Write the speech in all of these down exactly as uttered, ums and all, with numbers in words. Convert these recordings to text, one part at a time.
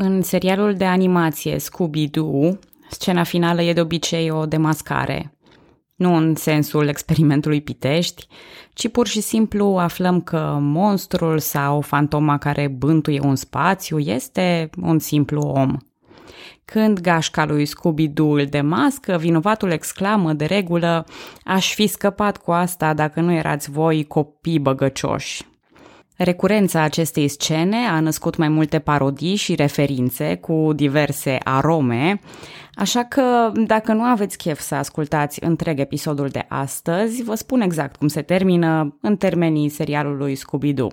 În serialul de animație Scooby-Doo, scena finală e de obicei o demascare. Nu în sensul experimentului Pitești, ci pur și simplu aflăm că monstrul sau fantoma care bântuie un spațiu este un simplu om. Când gașca lui Scooby-Doo îl demască, vinovatul exclamă de regulă: "Aș fi scăpat cu asta dacă nu erați voi copii băgăcioși." Recurența acestei scene a născut mai multe parodii și referințe cu diverse arome, așa că dacă nu aveți chef să ascultați întreg episodul de astăzi, vă spun exact cum se termină în termenii serialului Scooby-Doo.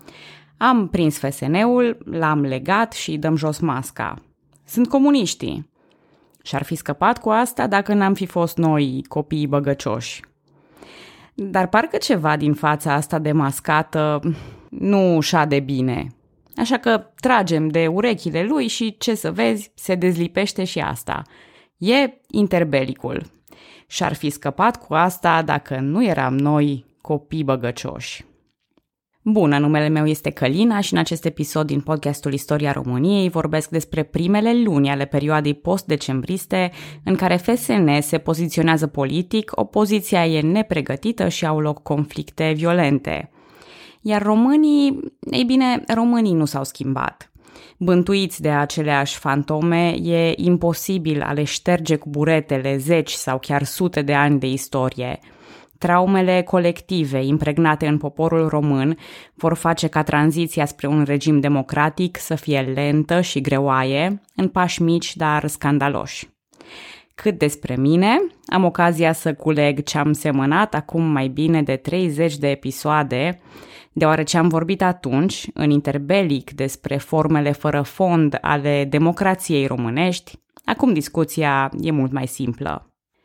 Am prins F S N-ul, l-am legat și dăm jos masca. Sunt comuniștii. Și-ar fi scăpat cu asta dacă n-am fi fost noi copiii băgăcioși. Dar parcă ceva din fața asta demascată nu șade bine. Așa că tragem de urechile lui și, ce să vezi, se dezlipește și asta. E interbelicul. Și-ar fi scăpat cu asta dacă nu eram noi copii băgăcioși. Bună, numele meu este Călina și în acest episod din podcastul Istoria României vorbesc despre primele luni ale perioadei post-decembriste în care F S N se poziționează politic, opoziția e nepregătită și au loc conflicte violente. Iar românii, ei bine, românii nu s-au schimbat. Bântuiți de aceleași fantome, e imposibil a le șterge cu buretele zeci sau chiar sute de ani de istorie. Traumele colective impregnate în poporul român vor face ca tranziția spre un regim democratic să fie lentă și greoaie, în pași mici, dar scandaloși. Cât despre mine, am ocazia să culeg ce am semănat acum mai bine de treizeci de episoade, deoarece am vorbit atunci, în interbelic, despre formele fără fond ale democrației românești. Acum discuția e mult mai simplă.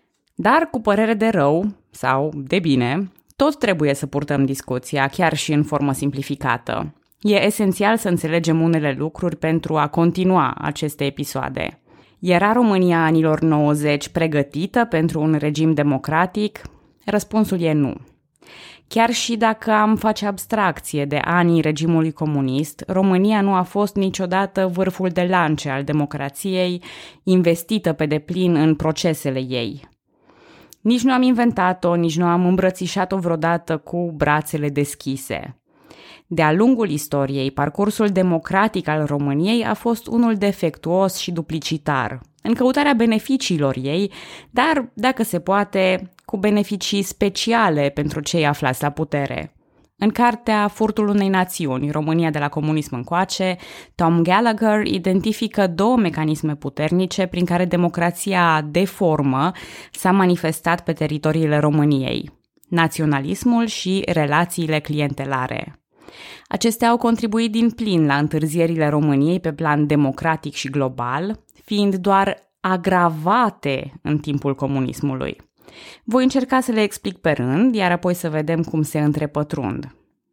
Dar cu părere de rău, sau de bine, tot trebuie să purtăm discuția, chiar și în formă simplificată. E esențial să înțelegem unele lucruri pentru a continua aceste episoade. Era România anilor nouăzeci pregătită pentru un regim democratic? Răspunsul e nu. Chiar și dacă am face abstracție de anii regimului comunist, România nu a fost niciodată vârful de lance al democrației, investită pe deplin în procesele ei. Nici nu am inventat-o, nici nu am îmbrățișat-o vreodată cu brațele deschise. De-a lungul istoriei, parcursul democratic al României a fost unul defectuos și duplicitar, în căutarea beneficiilor ei, dar, dacă se poate, cu beneficii speciale pentru cei aflați la putere. În cartea Furtul unei națiuni, România de la comunism încoace, Tom Gallagher identifică două mecanisme puternice prin care democrația de formă s-a manifestat pe teritoriile României: naționalismul și relațiile clientelare. Acestea au contribuit din plin la întârzierile României pe plan democratic și global, fiind doar agravate în timpul comunismului. Voi încerca să le explic pe rând, iar apoi să vedem cum se întrepătrund.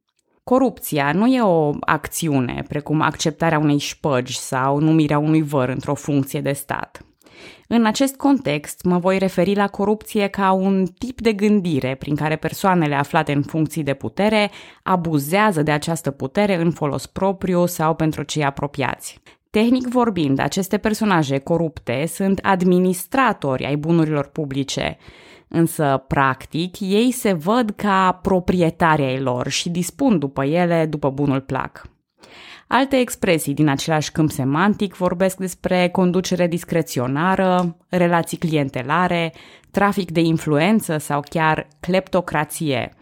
Corupția nu e o acțiune, precum acceptarea unei șpăgi sau numirea unui văr într-o funcție de stat. În acest context, mă voi referi la corupție ca un tip de gândire prin care persoanele aflate în funcții de putere abuzează de această putere în folos propriu sau pentru cei apropiați. Tehnic vorbind, aceste personaje corupte sunt administratori ai bunurilor publice, însă, practic, ei se văd ca proprietari ai lor și dispun după ele după bunul plac. Alte expresii din același câmp semantic vorbesc despre conducere discreționară, relații clientelare, trafic de influență sau chiar cleptocrație.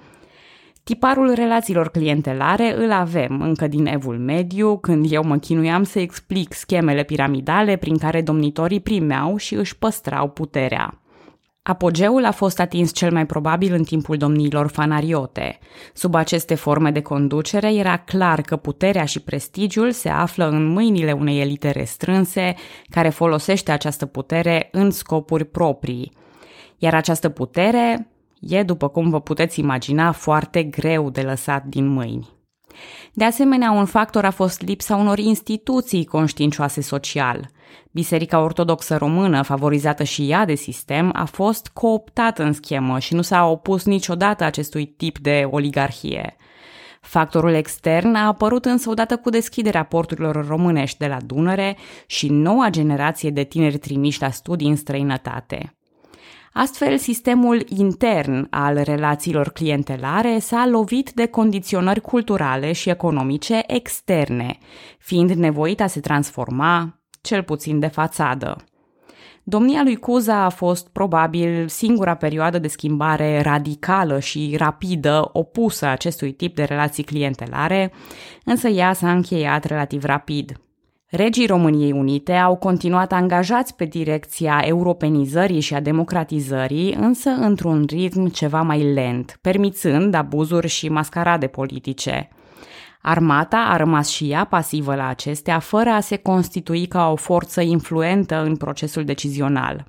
Tiparul relațiilor clientelare îl avem încă din Evul Mediu, când eu mă chinuiam să explic schemele piramidale prin care domnitorii primeau și își păstrau puterea. Apogeul a fost atins cel mai probabil în timpul domniilor fanariote. Sub aceste forme de conducere era clar că puterea și prestigiul se află în mâinile unei elite restrânse, care folosește această putere în scopuri proprii. Iar această putere e, după cum vă puteți imagina, foarte greu de lăsat din mâini. De asemenea, un factor a fost lipsa unor instituții conștiincioase social. Biserica Ortodoxă Română, favorizată și ea de sistem, a fost cooptată în schemă și nu s-a opus niciodată acestui tip de oligarhie. Factorul extern a apărut însă odată cu deschiderea porturilor românești de la Dunăre și noua generație de tineri trimiși la studii în străinătate. Astfel, sistemul intern al relațiilor clientelare s-a lovit de condiționări culturale și economice externe, fiind nevoit a se transforma, cel puțin de fațadă. Domnia lui Cuza a fost probabil singura perioadă de schimbare radicală și rapidă opusă acestui tip de relații clientelare, însă ea s-a încheiat relativ rapid. Regii României Unite au continuat angajați pe direcția europenizării și a democratizării, însă într-un ritm ceva mai lent, permițând abuzuri și mascarade politice. Armata a rămas și ea pasivă la acestea, fără a se constitui ca o forță influentă în procesul decizional.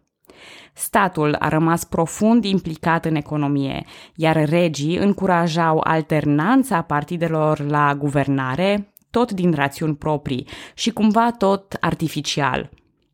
Statul a rămas profund implicat în economie, iar regii încurajau alternanța partidelor la guvernare, tot din rațiuni proprii și cumva tot artificial.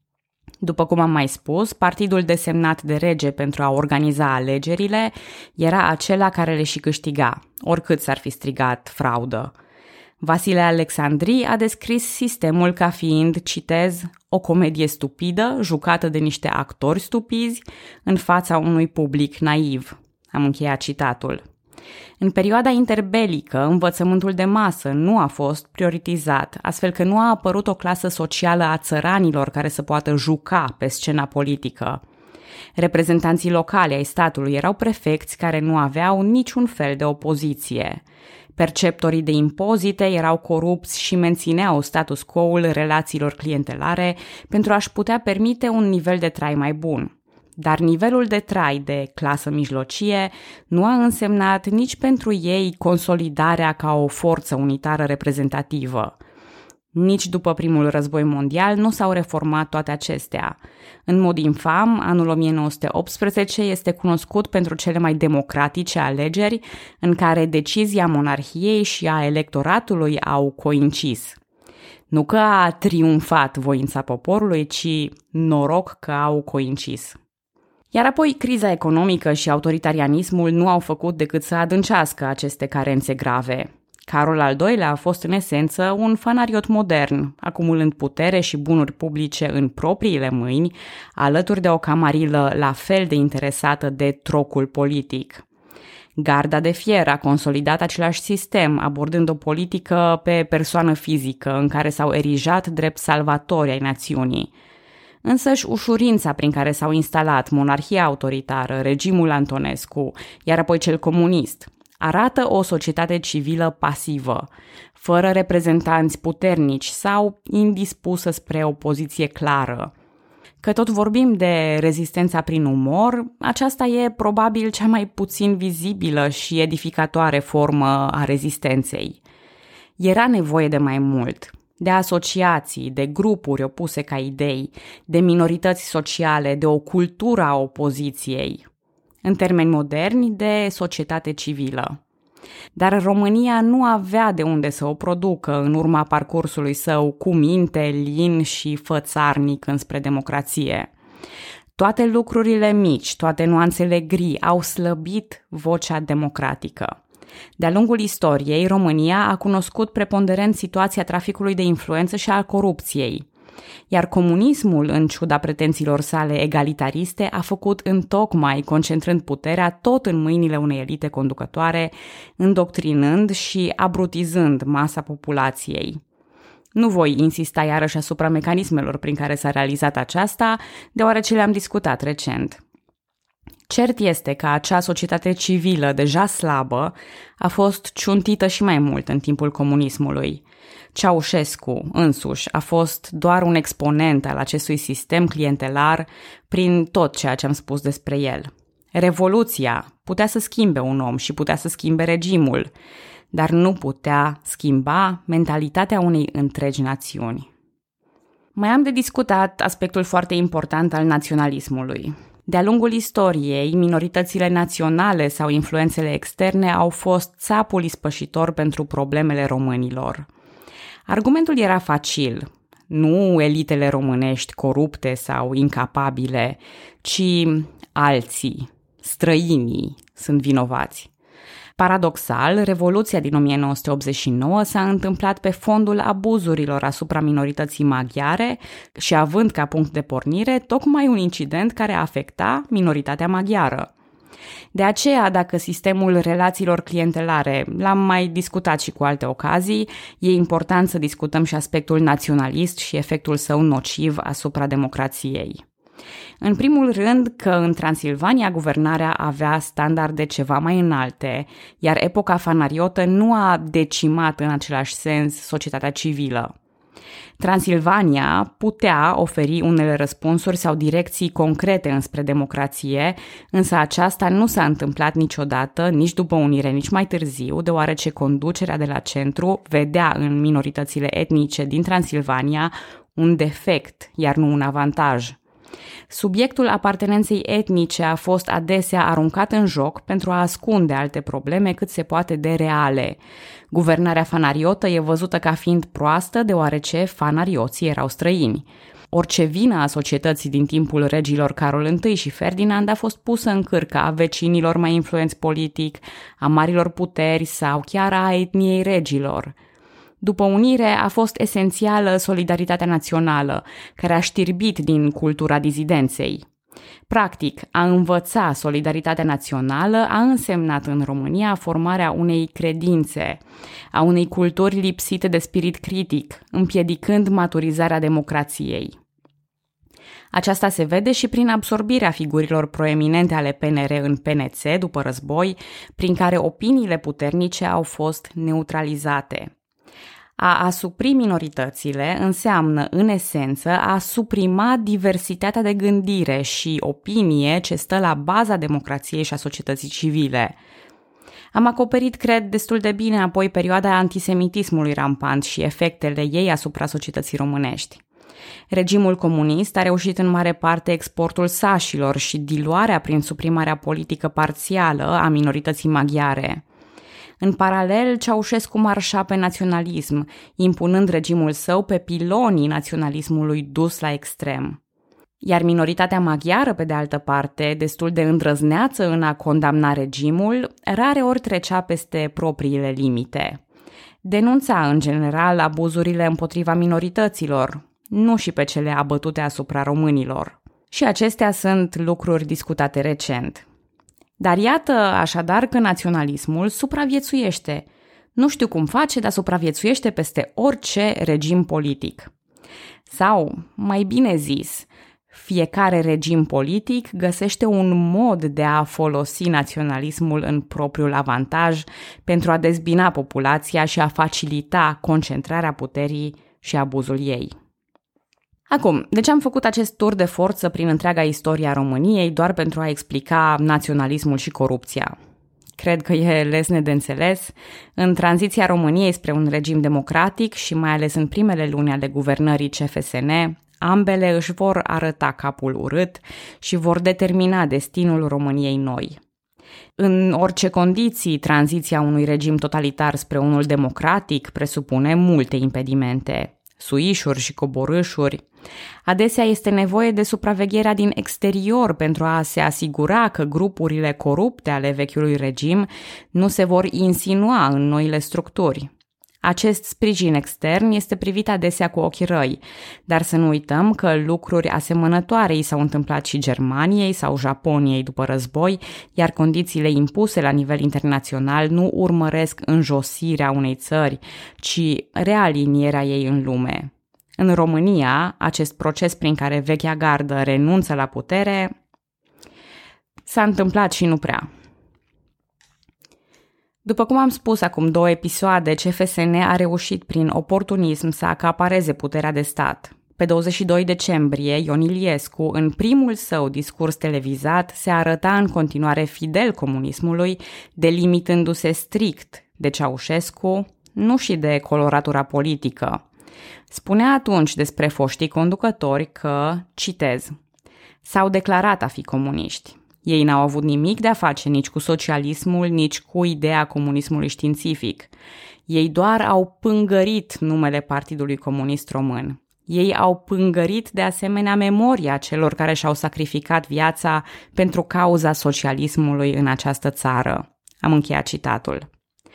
După cum am mai spus, partidul desemnat de rege pentru a organiza alegerile era acela care le și câștiga, oricât s-ar fi strigat fraudă. Vasile Alexandri a descris sistemul ca fiind, citez, o comedie stupidă, jucată de niște actori stupizi, în fața unui public naiv. Am încheiat citatul. În perioada interbelică, învățământul de masă nu a fost prioritizat, astfel că nu a apărut o clasă socială a țăranilor care să poată juca pe scena politică. Reprezentanții locali ai statului erau prefecți care nu aveau niciun fel de opoziție. Perceptorii de impozite erau corupți și mențineau status quo-ul relațiilor clientelare pentru a-și putea permite un nivel de trai mai bun. Dar nivelul de trai de clasă mijlocie nu a însemnat nici pentru ei consolidarea ca o forță unitară reprezentativă. Nici după primul război mondial nu s-au reformat toate acestea. În mod infam, anul o mie nouă sute optsprezece este cunoscut pentru cele mai democratice alegeri în care decizia monarhiei și a electoratului au coincis. Nu că a triumfat voința poporului, ci noroc că au coincis. Iar apoi criza economică și autoritarianismul nu au făcut decât să adâncească aceste carențe grave. Carol al doilea a fost în esență un fanariot modern, acumulând putere și bunuri publice în propriile mâini, alături de o camarilă la fel de interesată de trocul politic. Garda de Fier a consolidat același sistem, abordând o politică pe persoană fizică, în care s-au erijat drept salvatori ai națiunii. Însăși ușurința prin care s-au instalat monarhia autoritară, regimul Antonescu, iar apoi cel comunist, arată o societate civilă pasivă, fără reprezentanți puternici sau indispusă spre o poziție clară. Că tot vorbim de rezistența prin umor, aceasta e probabil cea mai puțin vizibilă și edificatoare formă a rezistenței. Era nevoie de mai mult, de asociații, de grupuri opuse ca idei, de minorități sociale, de o cultură a opoziției. În termeni moderni, de societate civilă. Dar România nu avea de unde să o producă în urma parcursului său cu minte, lin și fățarnic înspre democrație. Toate lucrurile mici, toate nuanțele gri au slăbit vocea democratică. De-a lungul istoriei, România a cunoscut preponderent situația traficului de influență și a corupției. Iar comunismul, în ciuda pretențiilor sale egalitariste, a făcut întocmai concentrând puterea tot în mâinile unei elite conducătoare, îndoctrinând și abrutizând masa populației. Nu voi insista iarăși asupra mecanismelor prin care s-a realizat aceasta, deoarece le-am discutat recent. Cert este că acea societate civilă deja slabă a fost ciuntită și mai mult în timpul comunismului. Ceaușescu însuși a fost doar un exponent al acestui sistem clientelar prin tot ceea ce am spus despre el. Revoluția putea să schimbe un om și putea să schimbe regimul, dar nu putea schimba mentalitatea unei întregi națiuni. Mai am de discutat aspectul foarte important al naționalismului. De-a lungul istoriei, minoritățile naționale sau influențele externe au fost țapul ispășitor pentru problemele românilor. Argumentul era facil, nu elitele românești corupte sau incapabile, ci alții, străinii, sunt vinovați. Paradoxal, Revoluția din o mie nouă sute optzeci și nouă s-a întâmplat pe fondul abuzurilor asupra minorității maghiare și având ca punct de pornire tocmai un incident care afecta minoritatea maghiară. De aceea, dacă sistemul relațiilor clientelare, l-am mai discutat și cu alte ocazii, e important să discutăm și aspectul naționalist și efectul său nociv asupra democrației. În primul rând că în Transilvania guvernarea avea standarde ceva mai înalte, iar epoca fanariotă nu a decimat în același sens societatea civilă. Transilvania putea oferi unele răspunsuri sau direcții concrete înspre democrație, însă aceasta nu s-a întâmplat niciodată, nici după unire, nici mai târziu, deoarece conducerea de la centru vedea în minoritățile etnice din Transilvania un defect, iar nu un avantaj. Subiectul apartenenței etnice a fost adesea aruncat în joc pentru a ascunde alte probleme cât se poate de reale. Guvernarea fanariotă e văzută ca fiind proastă deoarece fanarioții erau străini. Orice vină a societății din timpul regilor Carol întâi și Ferdinand a fost pusă în cârca vecinilor mai influenți politic, a marilor puteri sau chiar a etniei regilor. După unire a fost esențială solidaritatea națională, care a știrbit din cultura dizidenței. Practic, a învăța solidaritatea națională a însemnat în România formarea unei credințe, a unei culturi lipsite de spirit critic, împiedicând maturizarea democrației. Aceasta se vede și prin absorbirea figurilor proeminente ale P N R în P N C după război, prin care opiniile puternice au fost neutralizate. A asupri minoritățile înseamnă, în esență, a suprima diversitatea de gândire și opinie ce stă la baza democrației și a societății civile. Am acoperit, cred, destul de bine apoi perioada antisemitismului rampant și efectele ei asupra societății românești. Regimul comunist a reușit în mare parte exportul sașilor și diluarea prin suprimarea politică parțială a minorității maghiare. În paralel, Ceaușescu marșa pe naționalism, impunând regimul său pe pilonii naționalismului dus la extrem. Iar minoritatea maghiară, pe de altă parte, destul de îndrăzneață în a condamna regimul, rareori trecea peste propriile limite. Denunța, în general, abuzurile împotriva minorităților, nu și pe cele abătute asupra românilor. Și acestea sunt lucruri discutate recent. Dar iată așadar că naționalismul supraviețuiește. Nu știu cum face, dar supraviețuiește peste orice regim politic. Sau, mai bine zis, fiecare regim politic găsește un mod de a folosi naționalismul în propriul avantaj pentru a dezbina populația și a facilita concentrarea puterii și abuzul ei. Acum, de ce am făcut acest tur de forță prin întreaga istorie a României doar pentru a explica naționalismul și corupția? Cred că e lesne de înțeles. În tranziția României spre un regim democratic și mai ales în primele luni ale guvernării C F S N, ambele își vor arăta capul urât și vor determina destinul României noi. În orice condiții, tranziția unui regim totalitar spre unul democratic presupune multe impedimente, suișuri și coborâșuri. Adesea este nevoie de supravegherea din exterior pentru a se asigura că grupurile corupte ale vechiului regim nu se vor insinua în noile structuri. Acest sprijin extern este privit adesea cu ochii răi, dar să nu uităm că lucruri asemănătoare i s-au întâmplat și Germaniei sau Japoniei după război, iar condițiile impuse la nivel internațional nu urmăresc înjosirea unei țări, ci realinierea ei în lume. În România, acest proces prin care vechea gardă renunță la putere s-a întâmplat și nu prea. După cum am spus acum două episoade, C F S N a reușit prin oportunism să acapareze puterea de stat. Pe douăzeci și doi decembrie, Ion Iliescu, în primul său discurs televizat, se arăta în continuare fidel comunismului, delimitându-se strict de Ceaușescu, nu și de coloratura politică. Spunea atunci despre foștii conducători că, citez, s-au declarat a fi comuniști. Ei n-au avut nimic de a face nici cu socialismul, nici cu ideea comunismului științific. Ei doar au pângărit numele Partidului Comunist Român. Ei au pângărit de asemenea memoria celor care și-au sacrificat viața pentru cauza socialismului în această țară. Am încheiat citatul.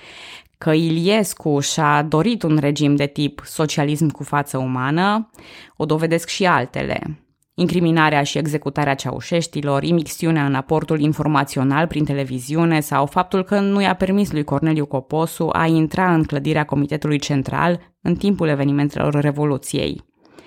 Că Iliescu și-a dorit un regim de tip socialism cu față umană, o dovedesc și altele. Incriminarea și executarea ceaușeștilor, imixtiunea în aportul informațional prin televiziune sau faptul că nu i-a permis lui Corneliu Coposu a intra în clădirea Comitetului Central în timpul evenimentelor Revoluției.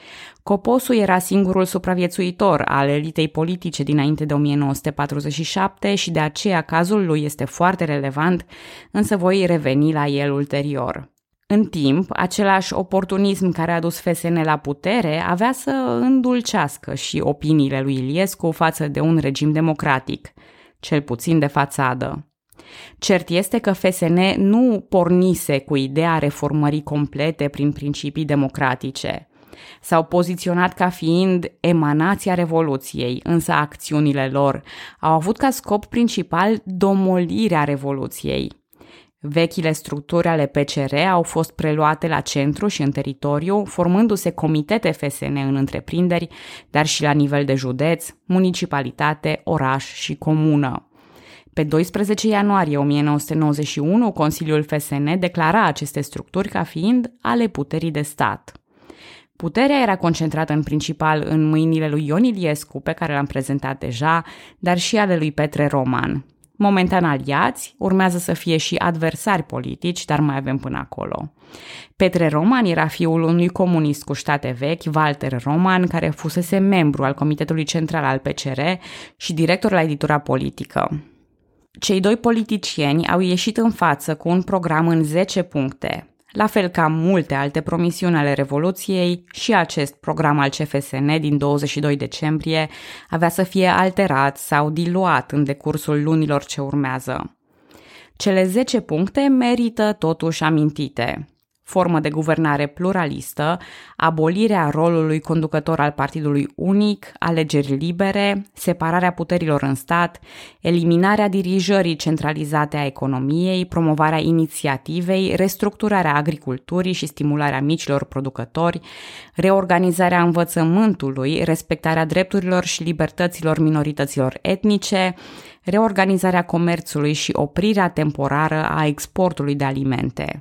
Coposu era singurul supraviețuitor al elitei politice dinainte de o mie nouă sute patruzeci și șapte și de aceea cazul lui este foarte relevant, însă voi reveni la el ulterior. În timp, același oportunism care a dus F S N la putere avea să îndulcească și opiniile lui Iliescu față de un regim democratic, cel puțin de fațadă. Cert este că F S N nu pornise cu ideea reformării complete prin principii democratice. S-au poziționat ca fiind emanația Revoluției, însă acțiunile lor au avut ca scop principal domolirea Revoluției. Vechile structuri ale P C R au fost preluate la centru și în teritoriu, formându-se comitete F S N în întreprinderi, dar și la nivel de județ, municipalitate, oraș și comună. Pe doisprezece ianuarie o mie nouă sute nouăzeci și unu, Consiliul F S N declara aceste structuri ca fiind ale puterii de stat. Puterea era concentrată în principal în mâinile lui Ion Iliescu, pe care l-am prezentat deja, dar și ale lui Petre Roman. Momentan aliați, urmează să fie și adversari politici, dar mai avem până acolo. Petre Roman era fiul unui comunist cu state vechi, Walter Roman, care fusese membru al Comitetului Central al P C R și director la editura politică. Cei doi politicieni au ieșit în față cu un program în zece puncte. La fel ca multe alte promisiuni ale Revoluției, și acest program al C F S N din douăzeci și doi decembrie avea să fie alterat sau diluat în decursul lunilor ce urmează. Cele zece puncte merită totuși amintite. Formă de guvernare pluralistă, abolirea rolului conducător al partidului unic, alegeri libere, separarea puterilor în stat, eliminarea dirijării centralizate a economiei, promovarea inițiativei, restructurarea agriculturii și stimularea micilor producători, reorganizarea învățământului, respectarea drepturilor și libertăților minorităților etnice, reorganizarea comerțului și oprirea temporară a exportului de alimente.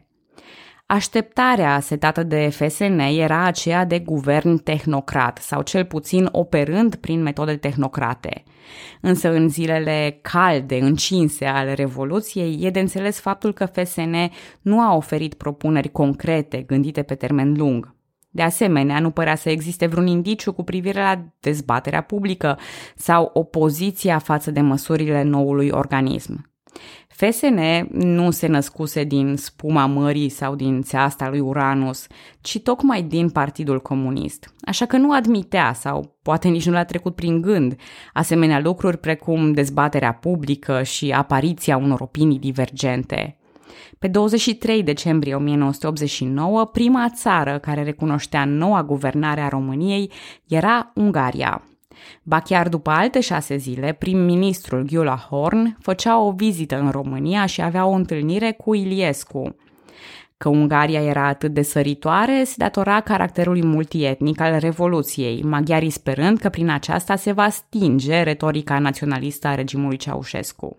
Așteptarea setată de F S N era aceea de guvern tehnocrat sau cel puțin operând prin metode tehnocrate. Însă în zilele calde, încinse ale Revoluției, e de înțeles faptul că F S N nu a oferit propuneri concrete gândite pe termen lung. De asemenea, nu părea să existe vreun indiciu cu privire la dezbaterea publică sau opoziția față de măsurile noului organism. F S N nu se născuse din spuma mării sau din țeasta lui Uranus, ci tocmai din Partidul Comunist, așa că nu admitea sau poate nici nu le-a trecut prin gând asemenea lucruri precum dezbaterea publică și apariția unor opinii divergente. Pe douăzeci și trei decembrie o mie nouă sute optzeci și nouă, prima țară care recunoștea noua guvernare a României era Ungaria. Ba chiar după alte șase zile, prim-ministrul Gyula Horn făcea o vizită în România și avea o întâlnire cu Iliescu. Că Ungaria era atât de săritoare se datora caracterului multietnic al Revoluției, maghiarii sperând că prin aceasta se va stinge retorica naționalistă a regimului Ceaușescu.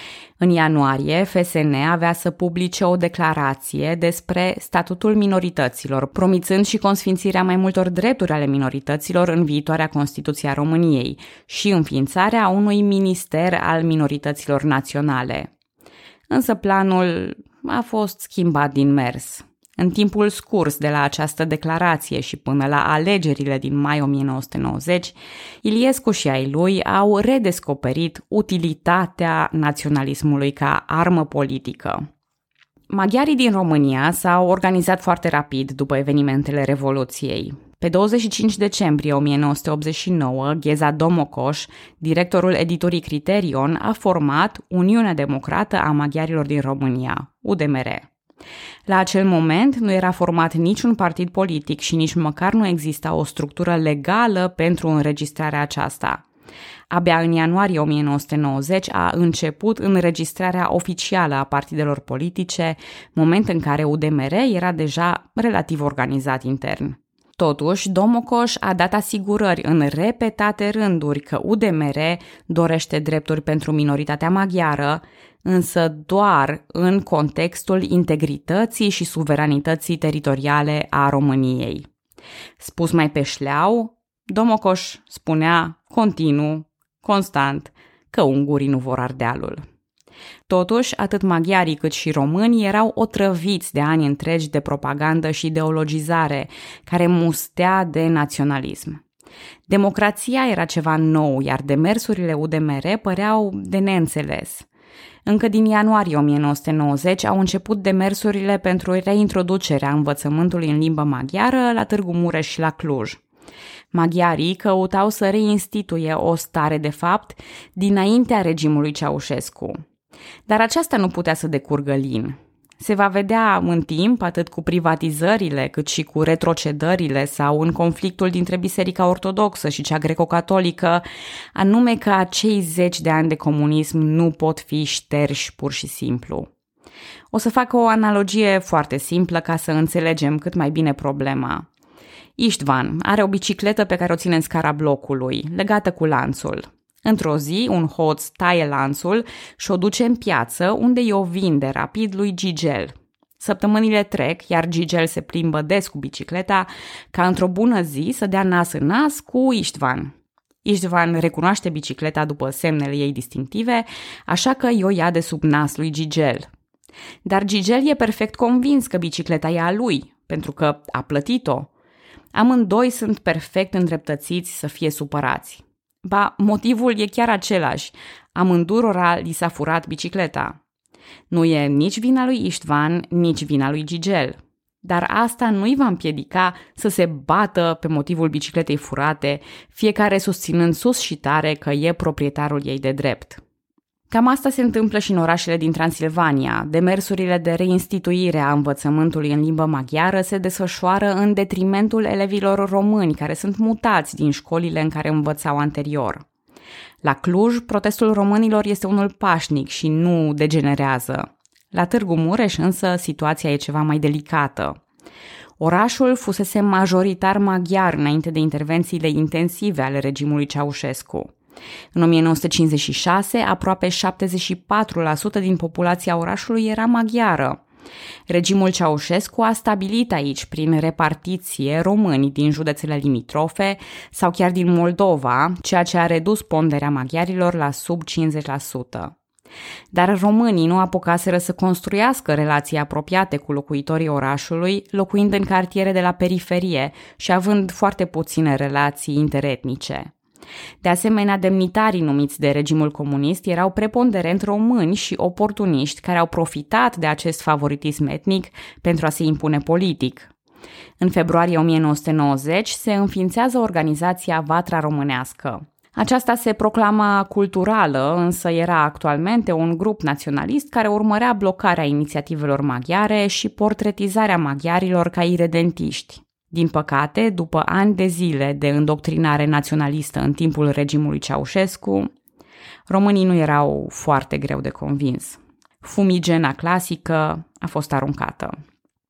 În ianuarie, F S N avea să publice o declarație despre statutul minorităților, promițând și consfințirea mai multor drepturi ale minorităților în viitoarea Constituție a României și înființarea unui minister al minorităților naționale. Însă planul a fost schimbat din mers. În timpul scurs de la această declarație și până la alegerile din mai o mie nouă sute nouăzeci, Iliescu și ai lui au redescoperit utilitatea naționalismului ca armă politică. Maghiarii din România s-au organizat foarte rapid după evenimentele Revoluției. Pe douăzeci și cinci decembrie o mie nouă sute optzeci și nouă, Gheza Domocoș, directorul editurii Criterion, a format Uniunea Democrată a Maghiarilor din România, U D M R. La acel moment nu era format niciun partid politic și nici măcar nu exista o structură legală pentru înregistrarea aceasta. Abia în ianuarie o mie nouă sute nouăzeci a început înregistrarea oficială a partidelor politice, moment în care U D M R era deja relativ organizat intern. Totuși, Domokos a dat asigurări în repetate rânduri că U D M R dorește drepturi pentru minoritatea maghiară, însă doar în contextul integrității și suveranității teritoriale a României. Spus mai pe șleau, Domokos spunea continuu, constant, că ungurii nu vor Ardealul. Totuși, atât maghiarii cât și românii erau otrăviți de ani întregi de propagandă și ideologizare, care mustea de naționalism. Democrația era ceva nou, iar demersurile U D M R păreau de neînțeles. Încă din ianuarie o mie nouă sute nouăzeci au început demersurile pentru reintroducerea învățământului în limbă maghiară la Târgu Mureș și la Cluj. Maghiarii căutau să reinstituie o stare de fapt dinaintea regimului Ceaușescu. Dar aceasta nu putea să decurgă lin. Se va vedea în timp, atât cu privatizările, cât și cu retrocedările sau în conflictul dintre Biserica Ortodoxă și cea greco-catolică, anume că acei zeci de ani de comunism nu pot fi șterși pur și simplu. O să fac o analogie foarte simplă ca să înțelegem cât mai bine problema. Istvan are o bicicletă pe care o ține în scara blocului, legată cu lanțul. Într-o zi, un hoț taie lanțul și o duce în piață, unde i-o vinde rapid lui Gigel. Săptămânile trec, iar Gigel se plimbă des cu bicicleta, ca într-o bună zi să dea nas în nas cu Istvan. Istvan recunoaște bicicleta după semnele ei distinctive, așa că i-o ia de sub nas lui Gigel. Dar Gigel e perfect convins că bicicleta e a lui, pentru că a plătit-o. Amândoi sunt perfect îndreptățiți să fie supărați. Ba, motivul e chiar același. Amândurora li s-a furat bicicleta. Nu e nici vina lui Istvan, nici vina lui Gigel. Dar asta nu îi va împiedica să se bată pe motivul bicicletei furate, fiecare susținând sus și tare că e proprietarul ei de drept. Cam asta se întâmplă și în orașele din Transilvania. Demersurile de reinstituire a învățământului în limbă maghiară se desfășoară în detrimentul elevilor români care sunt mutați din școlile în care învățau anterior. La Cluj, protestul românilor este unul pașnic și nu degenerează. La Târgu Mureș însă situația e ceva mai delicată. Orașul fusese majoritar maghiar înainte de intervențiile intensive ale regimului Ceaușescu. În o mie nouă sute cincizeci și șase, aproape șaptezeci și patru la sută din populația orașului era maghiară. Regimul Ceaușescu a stabilit aici, prin repartiție, români din județele limitrofe sau chiar din Moldova, ceea ce a redus ponderea maghiarilor la sub cincizeci la sută. Dar românii nu apucaseră să construiască relații apropiate cu locuitorii orașului, locuind în cartiere de la periferie și având foarte puține relații interetnice. De asemenea, demnitarii numiți de regimul comunist erau preponderent români și oportuniști care au profitat de acest favoritism etnic pentru a se impune politic. În februarie o mie nouă sute nouăzeci se înființează organizația Vatra Românească. Aceasta se proclama culturală, însă era actualmente un grup naționalist care urmărea blocarea inițiativelor maghiare și portretizarea maghiarilor ca iredentiști. Din păcate, după ani de zile de îndoctrinare naționalistă în timpul regimului Ceaușescu, românii nu erau foarte greu de convins. Fumigena clasică a fost aruncată.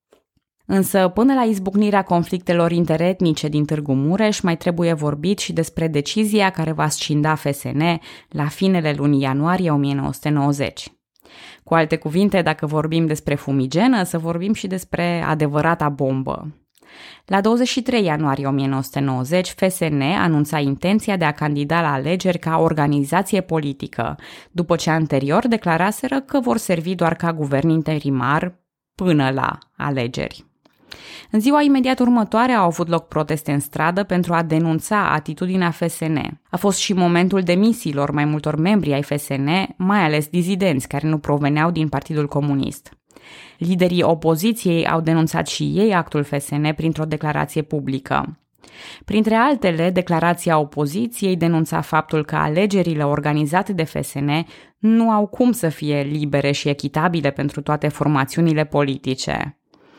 Însă, până la izbucnirea conflictelor interetnice din Târgu Mureș, mai trebuie vorbit și despre decizia care va scinda F S N la finele lunii ianuarie o mie nouă sute nouăzeci. Cu alte cuvinte, dacă vorbim despre fumigenă, să vorbim și despre adevărata bombă. La douăzeci și trei ianuarie o mie nouă sute nouăzeci, F S N anunța intenția de a candida la alegeri ca organizație politică, după ce anterior declaraseră că vor servi doar ca guvern interimar până la alegeri. În ziua imediat următoare au avut loc proteste în stradă pentru a denunța atitudinea F S N. A fost și momentul demisiilor mai multor membri ai F S N, mai ales dizidenți care nu proveneau din Partidul Comunist. Liderii opoziției au denunțat și ei actul F S N printr-o declarație publică. Printre altele, declarația opoziției denunța faptul că alegerile organizate de F S N nu au cum să fie libere și echitabile pentru toate formațiunile politice.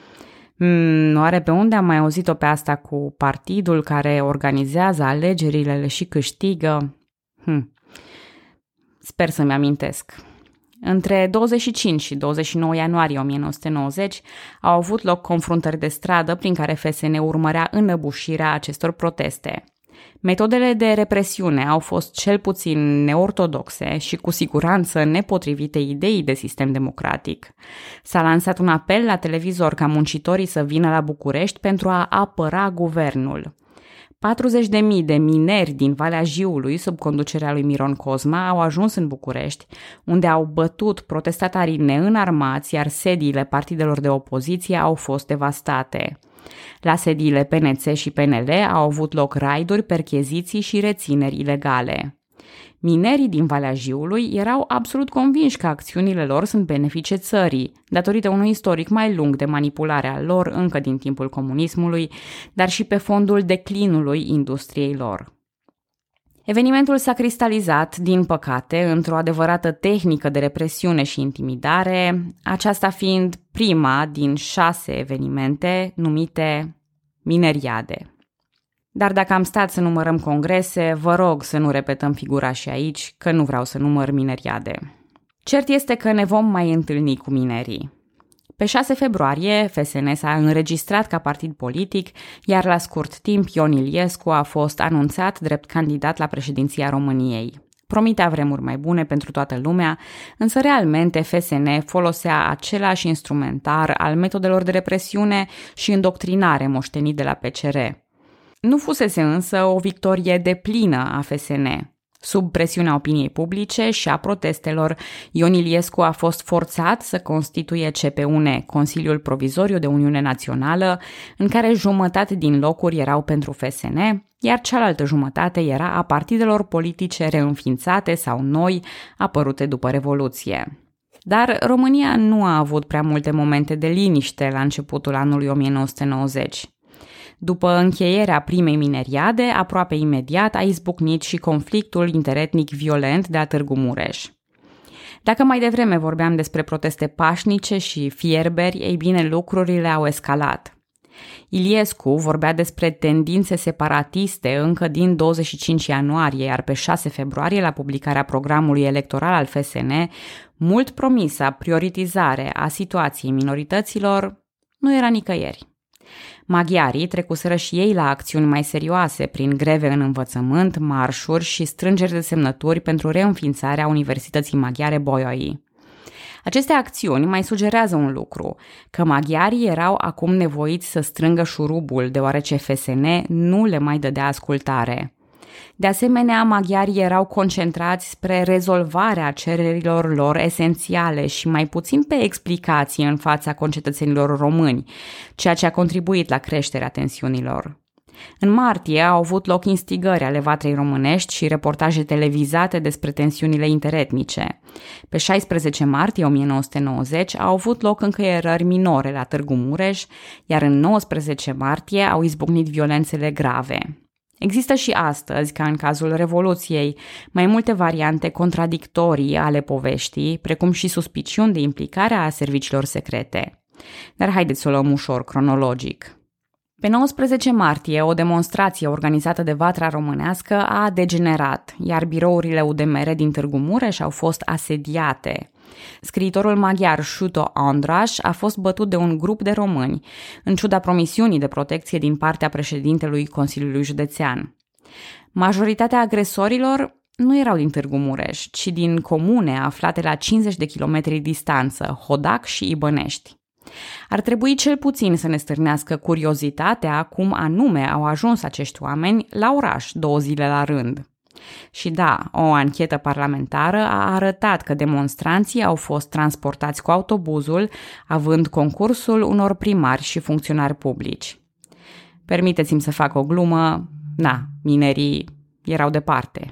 Hmm, oare pe unde am mai auzit-o pe asta cu partidul care organizează alegerile și câștigă? Hmm. Sper să-mi amintesc. Între douăzeci și cinci și douăzeci și nouă ianuarie o mie nouă sute nouăzeci au avut loc confruntări de stradă prin care F S N urmărea înăbușirea acestor proteste. Metodele de represiune au fost cel puțin neortodoxe și cu siguranță nepotrivite ideii de sistem democratic. S-a lansat un apel la televizor ca muncitorii să vină la București pentru a apăra guvernul. patruzeci de mii de mineri din Valea Jiului, sub conducerea lui Miron Cosma, au ajuns în București, unde au bătut protestatarii neînarmați, iar sediile partidelor de opoziție au fost devastate. La sediile P N C și P N L au avut loc raiduri, percheziții și rețineri ilegale. Minerii din Valea Jiului erau absolut convinși că acțiunile lor sunt benefice țării, datorită unui istoric mai lung de manipulare a lor încă din timpul comunismului, dar și pe fondul declinului industriei lor. Evenimentul s-a cristalizat, din păcate, într-o adevărată tehnică de represiune și intimidare, aceasta fiind prima din șase evenimente numite mineriade. Dar dacă am stat să numărăm congrese, vă rog să nu repetăm figura și aici, că nu vreau să număr mineriade. Cert este că ne vom mai întâlni cu minerii. Pe șase februarie, F S N s-a înregistrat ca partid politic, iar la scurt timp Ion Iliescu a fost anunțat drept candidat la președinția României. Promitea vremuri mai bune pentru toată lumea, însă realmente F S N folosea același instrumentar al metodelor de represiune și îndoctrinare moștenit de la P C R. Nu fusese însă o victorie deplină a F S N. Sub presiunea opiniei publice și a protestelor, Ion Iliescu a fost forțat să constituie C P U N, Consiliul Provizoriu de Uniune Națională, în care jumătate din locuri erau pentru F S N, iar cealaltă jumătate era a partidelor politice reînființate sau noi, apărute după Revoluție. Dar România nu a avut prea multe momente de liniște la începutul anului o mie nouă sute nouăzeci. După încheierea primei mineriade, aproape imediat a izbucnit și conflictul interetnic violent de la Târgu Mureș. Dacă mai devreme vorbeam despre proteste pașnice și fierberi, ei bine, lucrurile au escalat. Iliescu vorbea despre tendințe separatiste încă din douăzeci și cinci ianuarie, iar pe șase februarie, la publicarea programului electoral al F S N, mult promisa prioritizare a situației minorităților nu era nicăieri. Maghiarii trecuseră și ei la acțiuni mai serioase prin greve în învățământ, marșuri și strângeri de semnături pentru reînființarea Universității Maghiare Bolyai. Aceste acțiuni mai sugerează un lucru, că maghiarii erau acum nevoiți să strângă șurubul, deoarece F S N nu le mai dădea ascultare. De asemenea, maghiarii erau concentrați spre rezolvarea cererilor lor esențiale și mai puțin pe explicații în fața concetățenilor români, ceea ce a contribuit la creșterea tensiunilor. În martie au avut loc instigări ale vatrei românești și reportaje televizate despre tensiunile interetnice. Pe șaisprezece martie o mie nouă sute nouăzeci au avut loc încăierări minore la Târgu Mureș, iar în nouăsprezece martie au izbucnit violențele grave. Există și astăzi, ca în cazul Revoluției, mai multe variante contradictorii ale poveștii, precum și suspiciuni de implicare a serviciilor secrete. Dar haideți să o luăm ușor, cronologic. Pe nouăsprezece martie, o demonstrație organizată de Vatra Românească a degenerat, iar birourile U D M R din Târgu Mureș au fost asediate. Scriitorul maghiar Șuto Andras a fost bătut de un grup de români, în ciuda promisiunii de protecție din partea președintelui Consiliului Județean. Majoritatea agresorilor nu erau din Târgu Mureș, ci din comune aflate la cincizeci de kilometri distanță, Hodac și Ibănești. Ar trebui cel puțin să ne stârnească curiozitatea cum anume au ajuns acești oameni la oraș două zile la rând. Și da, o anchetă parlamentară a arătat că demonstranții au fost transportați cu autobuzul, având concursul unor primari și funcționari publici. Permiteți-mi să fac o glumă, na, minerii erau departe.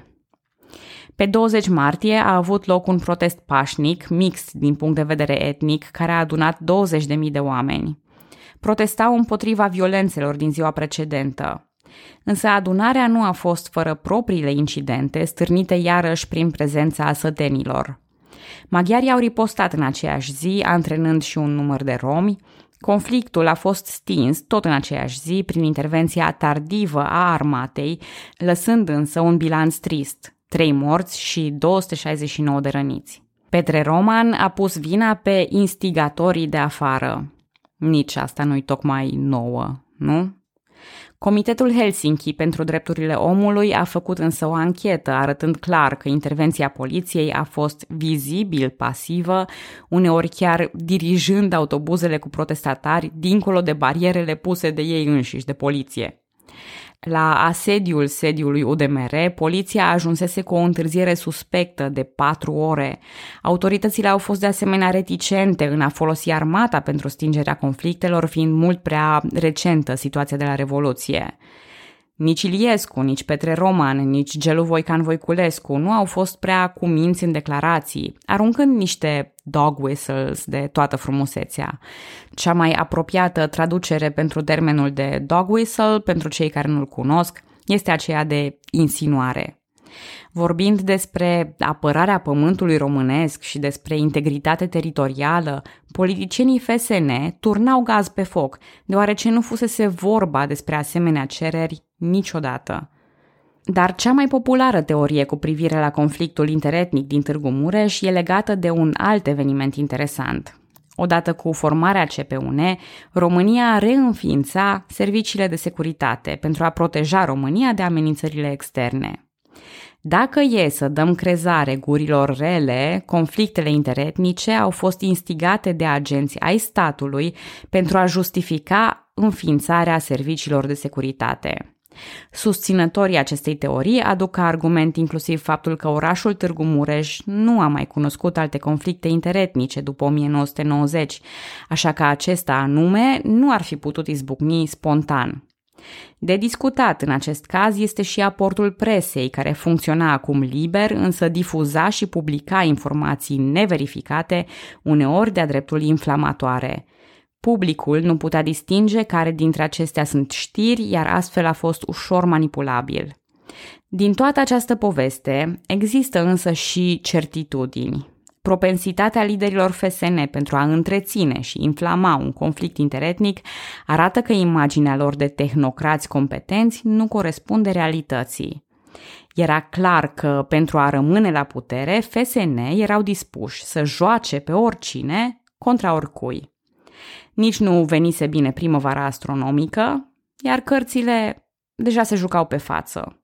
Pe douăzeci martie a avut loc un protest pașnic, mixt din punct de vedere etnic, care a adunat douăzeci de mii de oameni. Protestau împotriva violențelor din ziua precedentă. Însă adunarea nu a fost fără propriile incidente, stârnite iarăși prin prezența sătenilor. Maghiarii au ripostat în aceeași zi, antrenând și un număr de romi. Conflictul a fost stins tot în aceeași zi prin intervenția tardivă a armatei, lăsând însă un bilanț trist, trei morți și două sute șaizeci și nouă de răniți. Petre Roman a pus vina pe instigatorii de afară. Nici asta nu-i tocmai nouă, nu? Comitetul Helsinki pentru Drepturile Omului a făcut însă o anchetă arătând clar că intervenția poliției a fost vizibil pasivă, uneori chiar dirijând autobuzele cu protestatari dincolo de barierele puse de ei înșiși, de poliție. La asediul sediului U D M R, poliția ajunsese cu o întârziere suspectă de patru ore. Autoritățile au fost de asemenea reticente în a folosi armata pentru stingerea conflictelor, fiind mult prea recentă situația de la Revoluție. Nici Iliescu, nici Petre Roman, nici Gelu Voican Voiculescu nu au fost prea cuminți în declarații, aruncând niște dog whistles de toată frumusețea. Cea mai apropiată traducere pentru termenul de dog whistle, pentru cei care nu-l cunosc, este aceea de insinuare. Vorbind despre apărarea pământului românesc și despre integritate teritorială, politicienii F S N turnau gaz pe foc, deoarece nu fusese vorba despre asemenea cereri niciodată. Dar cea mai populară teorie cu privire la conflictul interetnic din Târgu Mureș e legată de un alt eveniment interesant. Odată cu formarea C P U N, România reînființa serviciile de securitate pentru a proteja România de amenințările externe. Dacă e să dăm crezare gurilor rele, conflictele interetnice au fost instigate de agenți ai statului pentru a justifica înființarea serviciilor de securitate. Susținătorii acestei teorii aduc ca argument inclusiv faptul că orașul Târgu Mureș nu a mai cunoscut alte conflicte interetnice după o mie nouă sute nouăzeci, așa că acesta anume nu ar fi putut izbucni spontan. De discutat în acest caz este și aportul presei, care funcționa acum liber, însă difuza și publica informații neverificate, uneori de-a dreptul inflamatoare. Publicul nu putea distinge care dintre acestea sunt știri, iar astfel a fost ușor manipulabil. Din toată această poveste există însă și certitudini. Propensitatea liderilor F S N pentru a întreține și inflama un conflict interetnic arată că imaginea lor de tehnocrați competenți nu corespunde realității. Era clar că pentru a rămâne la putere, F S N erau dispuși să joace pe oricine contra oricui. Nici nu venise bine primăvara astronomică, iar cărțile deja se jucau pe față.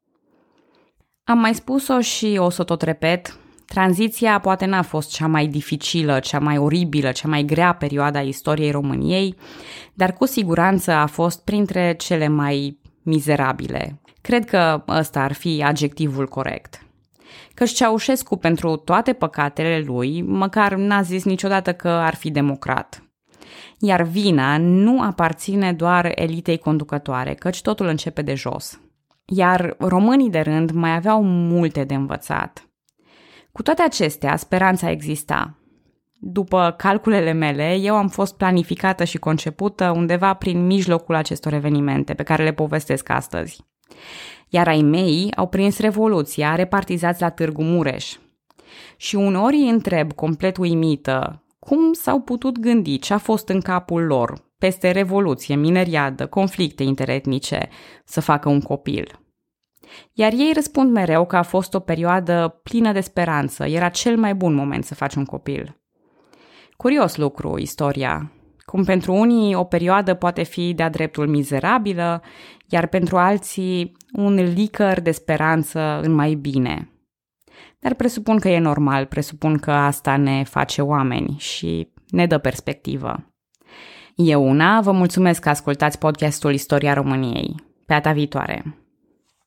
Am mai spus-o și o să tot repet, tranziția poate n-a fost cea mai dificilă, cea mai oribilă, cea mai grea perioadă a istoriei României, dar cu siguranță a fost printre cele mai mizerabile. Cred că ăsta ar fi adjectivul corect. Căci Ceaușescu, pentru toate păcatele lui, măcar n-a zis niciodată că ar fi democrat. Iar vina nu aparține doar elitei conducătoare, căci totul începe de jos. Iar românii de rând mai aveau multe de învățat. Cu toate acestea, speranța exista. După calculele mele, eu am fost planificată și concepută undeva prin mijlocul acestor evenimente pe care le povestesc astăzi. Iar ai mei au prins revoluția repartizați la Târgu Mureș. Și uneori îi întreb, complet uimită, cum s-au putut gândi ce a fost în capul lor, peste revoluție, mineriadă, conflicte interetnice, să facă un copil. Iar ei răspund mereu că a fost o perioadă plină de speranță, era cel mai bun moment să faci un copil. Curios lucru, istoria. Cum pentru unii o perioadă poate fi de-a dreptul mizerabilă, iar pentru alții un licăr de speranță în mai bine. Dar presupun că e normal, presupun că asta ne face oameni și ne dă perspectivă. Eu una, vă mulțumesc că ascultați podcastul Istoria României. Pe data viitoare!